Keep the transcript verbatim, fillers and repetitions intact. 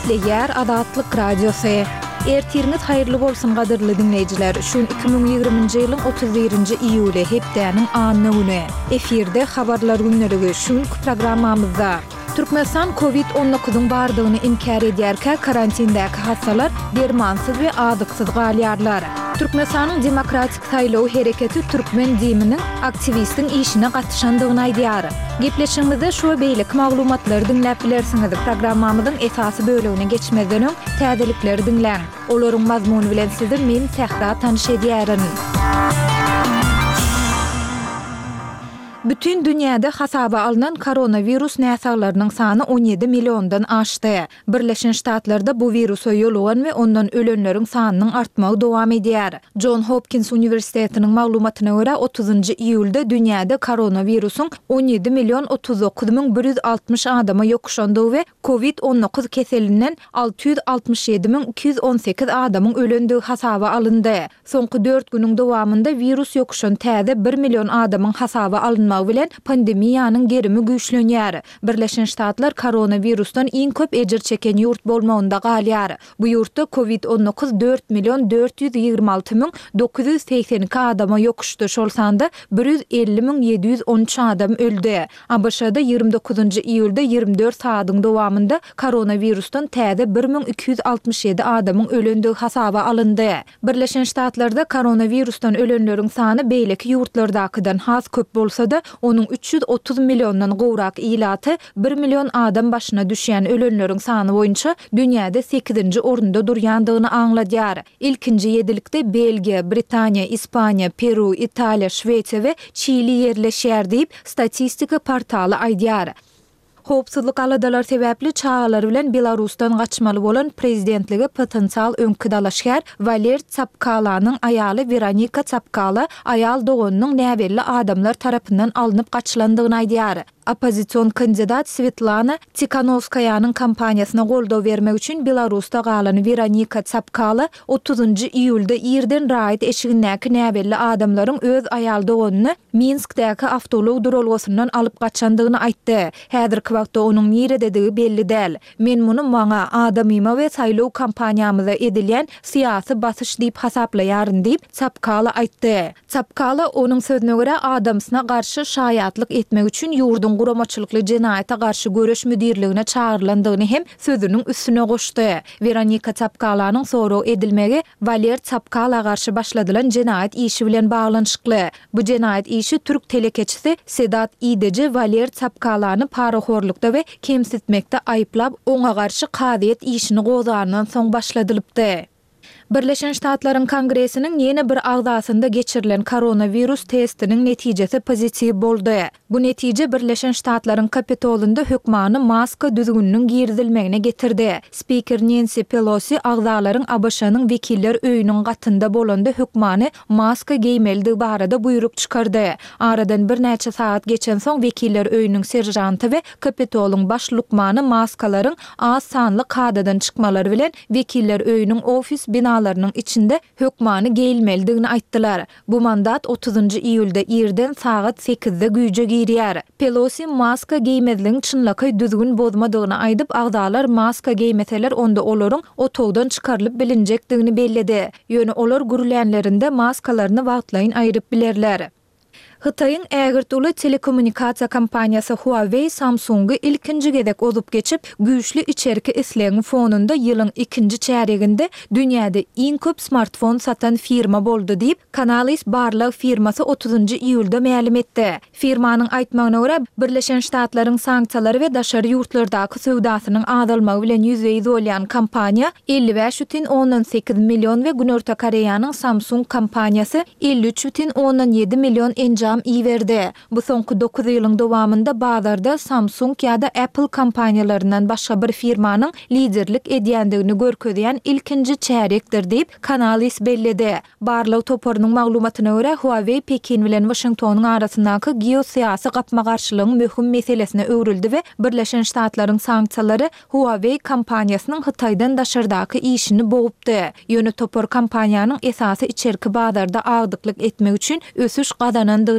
Ýer Adatlyk Radiosu. Ertiriniz hayırlı bolsun gadyrly dinleýijiler. Şu iki bin ýygrymynjy ýylyň otuz birinji iýuly hepdeniň anyny güni. Efirde habarlar günlerigi şu programmamyzda. Türkmenistan covid on dokuzyň bardygyny inkar edýärkä karantindäki hastalar dermansyz we adyksız galýarlar. Türkmenistanyň demokratik saýlaw hereketi türkmen diýiminiň aktivistiň işine gatnaşandygyny aýdýar. Gepleşigimizde şu beýlik maglumatlary dinläp bilersiňiz. Programmamyzyň esasy bölügine geçmeden öň täzelikleri dinläň. Olaryň mazmuny bilen sizi men Sehra tanyş edýärin. Bütün dünyada hasaba alınan koronavirus näsaglarynyň sany on ýedi milliondan aşdy. Birleşen Ştatlarda bu virusa ýolugan we ondan ölenleriň sanynyň artmagy dowam edýär. John Hopkins Universitetiniň maglumatyna görä otuzynjy iýulda dünýäde koronavirusyň on ýedi million otuz dokuz ming bir ýüz altmış adama ýokuşandygy we covid on dokuz keselinden alty ýüz altmış ýedi ming iki ýüz on sekiz adamyň ölendigi hasaba alyndy. Soňky dört günüň dowamında virus ýokuşan täze bir million adamyň hasaba alynmagy bilen pandemiýanyň gerimi güýçlenýär. Birleşen Ştatlar koronavirusdan iň köp ejir çeken ýurt bolmagynda galýar. Bu ýurtda covid on dokuz dört million dört ýüz ýygrima alty ming dokuz ýüz seksen iki adama ýokuşdy. Şol sanda bir ýüz elli ming ýedi ýüz on üç adam öldü. A B Ş'da ýygrimi dokuzynjy iýulda ýygrimi dört saatyň dowamında koronavirusdan täze bir ming iki ýüz altmış ýedi adamyň ölendigi hasaba alyndy. Birleşen Ştatlarda koronavirusdan ölenleriň sany beýleki ýurtlardakydan has köp bolsa-da onuň üç ýüz otuz milliondan gowrak ilaty bir million adam başyna düşýän ölenleriň sany boýunça dünýäde sekizinji orunda durýandygyny aňladýar. İlkinji ýedilikde Belgiýa, Britaniýa, Ispaniýa, Peru, Italiýa, Şweýsiýa we Çili ýerleşýär diýip statistika portaly aýdýar. Howpsuzlyk aladalar sebäpli çağalar bilen Belarusdan gaçmaly bolan prezidentligi potensial öňkü dalaşýar Valer Tsapkalanyň aýaly Veronika Tsapkala aýal doganynyň näbelli adamlar tarapyndan alınıp gaçylandygyny aýdýar. Opozisiýon kandidat Svetlana Tikhanovskaýanyň kampaniýasyna goldaw bermek üçin Belarusda galan Veronika Tsapkala otuzynjy iýulda ýerden raýat eşigindäki näbelli adamlaryň öz aýal doganyny Minskdäki awtolog duralgysyndan alyp gaçandygyny aýtdy. Häzirki wagtda onuň nirededigi belli däl. Men muny maňa adamyma we saýlaw kampaniýamyza edilýän syýasy basyş diýip hasaplaýaryn diýip Tsapkala aýtdy. Tsapkala onuň sözüne görä adamsyna garşy şaýatlyk etmek üçin ýurdun guramaçylykly jenaýata garşy göreş müdirligine çağırlandygyny hem sözüniň üstüne goşdy. Veronika Tsapkalanyň soraw edilmegi Valer Tsapkala garşy başladylan jenaýat işi bilen baglanyşykly. Bu jenaýat işi türk telekeçisi Sedat İdeci Valer Tsapkalany paraxorlukda we kemsitmekde aýplap oňa garşy kadyet işini gozandan soň başladylypdy. Birleşen Ştatlaryň Kongresiniň ýene bir agzasynda geçirilen koronavirus testiniň netijesi pozitiw boldy. Bu netije Birleşen Ştatlaryň Kapitolunda hökmany maska düzgünniň girdilmegine getirdi. Speaker Nancy Pelosi agzalaryň A B Ş'nyň wekiller öýüniň gatynda bolanda hökmany maska giýmeldigi barada buyruk çykardy. Aradan bir näçe saat geçen soň wekiller öýüniň serjanty we Kapitoluň baş lukmany maskalaryň az sanly kadadan çykmalary bilen wekiller öýüniň ofis bina larının içinde hökmany geýilmeligini aýtdylar. Bu mandat otuzynjy iýulda ýerden saat sekizde güýje girýär. Pelosi maska giýmedligiň çynlaky düzgün bozmadygyny aýdyp agdalar maska giýmeseler onda olaryň otogdan çykarylyp bilinjekdigini bellidi. Ýöne olar gürlänlerinde maskalaryny wagtlaýyn aýryp bilerler. Hitaýyň ägirtuli telekommunikasiýa kompaniýasy Huawei Samsung'u ilkinji gedek ozup geçip güýçli içeriki islegiň fonunda ýylyň ikinji çäreginde dünýäde iň köp smartfon satan firma boldy diýip Canalys barlyk firmasy otuzynjy iýulda ma'lum etdi. Firmanyň aýtmagyna görä Birleşen Ştatlaryň sanksiýalary we daşary ýurtlardaky söwdasynyň azalmagy bilen ýüzde ýüz bolýan kompaniýa elli beş butun onuň sekiz million we Günörta Koreýanyň Samsung kompaniýasy elli üç butun onuň ýedi million enjam iýerdi. Bu soňky dokuz ýylyň dowamında bazarda Samsung ýa-da Apple kompaniýalaryndan başga bir firmanyň liderlik edýändigini görkezýän ilkinji çärekdir diýip Canalys bellidi. Barlyk toparynyň maglumatyna görä Huawei Pekin bilen Washingtonyň arasyndaky geosiýasy gapma garşylygyň möhüm meselesine öwrildi we Birleşen Ştatlaryň sanksiýalary Huawei kompaniýasynyň Hitaýdan daşardaky işini bogupdy. Ýöne topar kompaniýanyň esasy içerki bazarda agdyklyk etmek üçin ösüş gazanandygy